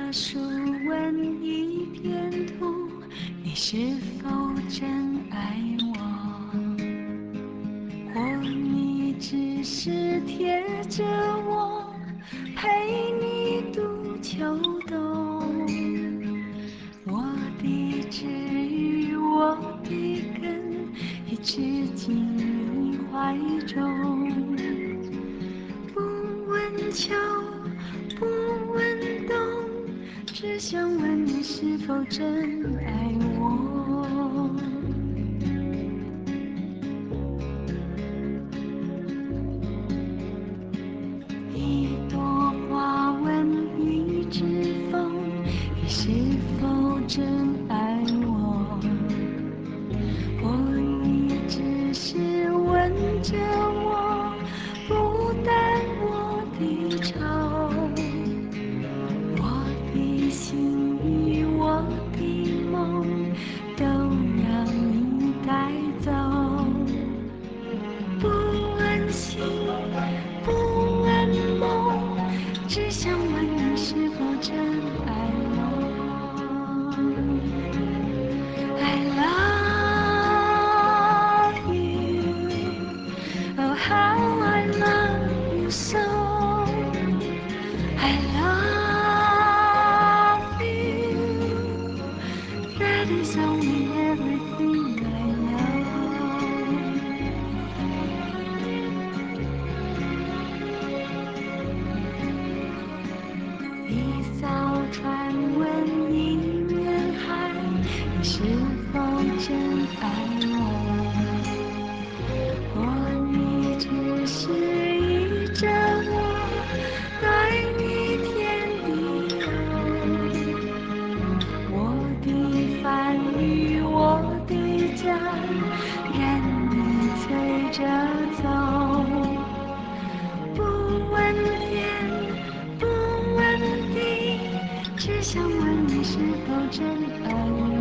书问一片土，你是否真爱我？或你只是贴着我，陪你度秋冬？我的枝与我的根，一直紧你怀中。不问秋，不问冬，只想问你是否真爱我。一朵花问一只风，你是否真爱我？或你只是问着我，不淡我的愁。我的心与我的梦，都让你带走。不问心，不问梦，只想问你是否真爱我。I love you, oh how I love you so. I love you, that is only everything I know. 一艘船问一面海，你是否真爱我？或你只是依着我，待你天地久。我的帆与我的桨，任你催着走。不问天，不问地，只想问你是否真爱我。